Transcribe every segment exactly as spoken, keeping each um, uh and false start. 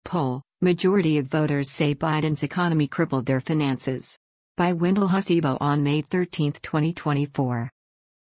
Poll, majority of voters say Biden's economy crippled their finances. By Wendell Hasibo on May thirteenth, twenty twenty-four.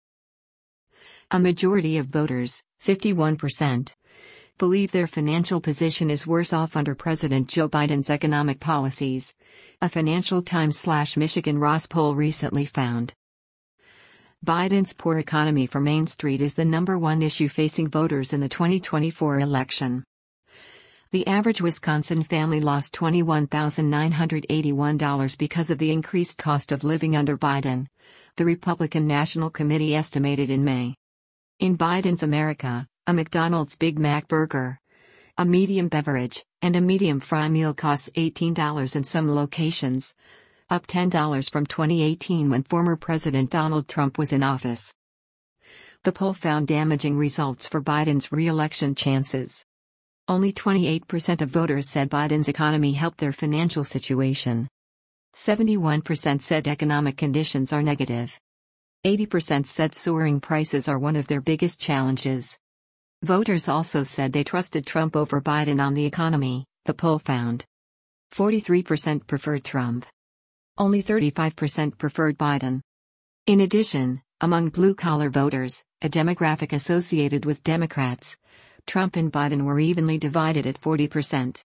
A majority of voters, fifty-one percent, believe their financial position is worse off under President Joe Biden's economic policies, a Financial Times/Michigan Ross poll recently found. Biden's poor economy for Main Street is the number one issue facing voters in the twenty twenty-four election. The average Wisconsin family lost twenty-one thousand nine hundred eighty-one dollars because of the increased cost of living under Biden, the Republican National Committee estimated in May. In Biden's America, a McDonald's Big Mac burger, a medium beverage, and a medium fry meal costs eighteen dollars in some locations, up ten dollars from twenty eighteen when former President Donald Trump was in office. The poll found damaging results for Biden's re-election chances. Only twenty-eight percent of voters said Biden's economy helped their financial situation. seventy-one percent said economic conditions are negative. eighty percent said soaring prices are one of their biggest challenges. Voters also said they trusted Trump over Biden on the economy, the poll found. forty-three percent preferred Trump. Only thirty-five percent preferred Biden. In addition, among blue-collar voters, a demographic associated with Democrats, Trump and Biden were evenly divided at forty percent.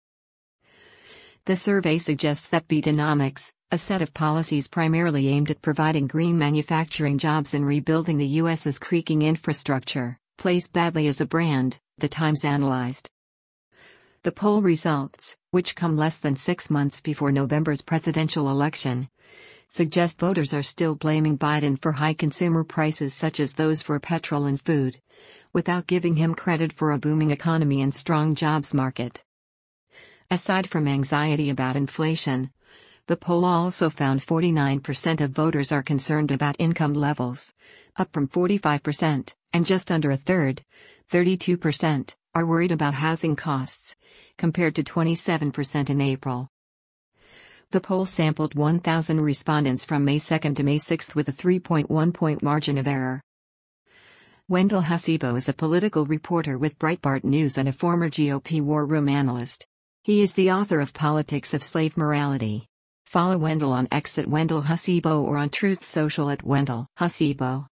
The survey suggests that Bidenomics, a set of policies primarily aimed at providing green manufacturing jobs and rebuilding the U S's creaking infrastructure, plays badly as a brand, the Times analyzed. The poll results, which come less than six months before November's presidential election, suggest voters are still blaming Biden for high consumer prices such as those for petrol and food, without giving him credit for a booming economy and strong jobs market. Aside from anxiety about inflation, the poll also found forty-nine percent of voters are concerned about income levels, up from forty-five percent, and just under a third, thirty-two percent, are worried about housing costs, compared to twenty-seven percent in April. The poll sampled one thousand respondents from May second to May sixth with a three point one point margin of error. Wendell Hasibo is a political reporter with Breitbart News and a former G O P war room analyst. He is the author of Politics of Slave Morality. Follow Wendell on X at Wendell Hasibo or on Truth Social at Wendell Hasibo.